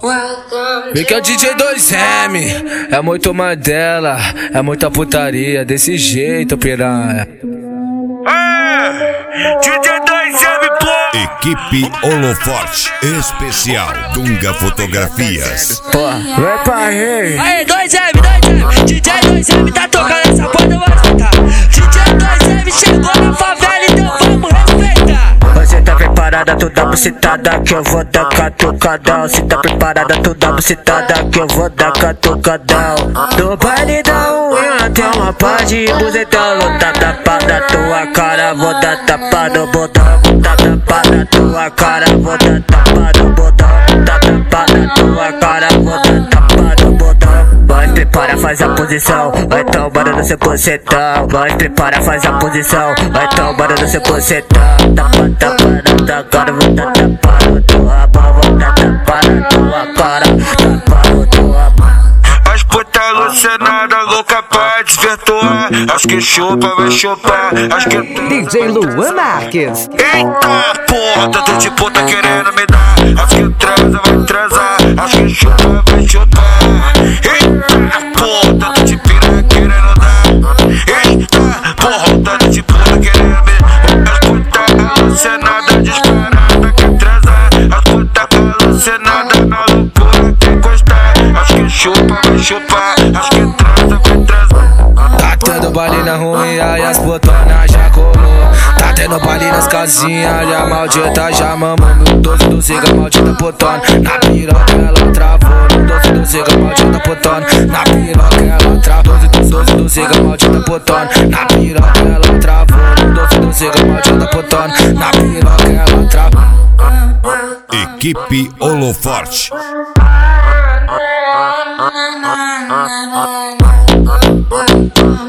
Vem que é o DJ 2M, é muito Mandela, é muita putaria, desse jeito, piranha. DJ 2M, pô! Equipe Holoforte, especial Dunga Fotografias. Pô, vai pra rei. Aê, 2M, DJ 2M tá tocando essa porra, eu vou respeitar. DJ 2M chegou na favela, então vamos respeitar. Você tá preparada, tu dá bucetada que eu vou dar catucadão. Cê tá preparada, tu dá bucetada que eu vou dar catucadão. No baile da unha tem uma pá de buzetão. Vou dar tapa na tua cara, vou dar tapa no botão. Vou dar tapa na tua cara, vou dar tapa no botão. Dá tapa na tua cara, vou dar tapa no botão. Vai, prepara, faz a posição, vai tomando no seu bucetão. Vai, prepara, faz a posição, vai tomando no seu bucetão. Tapa, tapa na tua cara, vou dar tapa no tua mão. Vou dar tapa na tua cara, tapa no tua mão. As putas alucinadas, louca pra desvirtuar. Acho que chupa, vai chupar. Acho que DJ Luan Marques. eita porra, tanto de puta querendo me dar. Acho que transa, vai transar. Acho que chupa, vai chupar. Eita porra, tanto de piranha querendo dar. Eita porra, tanto de puta querendo me dar. As putas alucinadas, disparada, quer transar. As putas alucinadas, na loucura, quer encostar. Acho que chupa, vai chupar. Acho que transa, vai transar. Tá tendo baile na rua e as botonas já colou. Tá tendo baile nas casinhas e a maldita já mamou. No doce do cigarro, maldita potona. Na piroca ela travou. No doce do cigarro, maldita potona. Na piroca ela travou. Doce do cigarro, maldita potona. Na piroca ela travou. No doce do cigarro, maldita potona. Na piroca ela travou. Equipe Holoforte. Ah,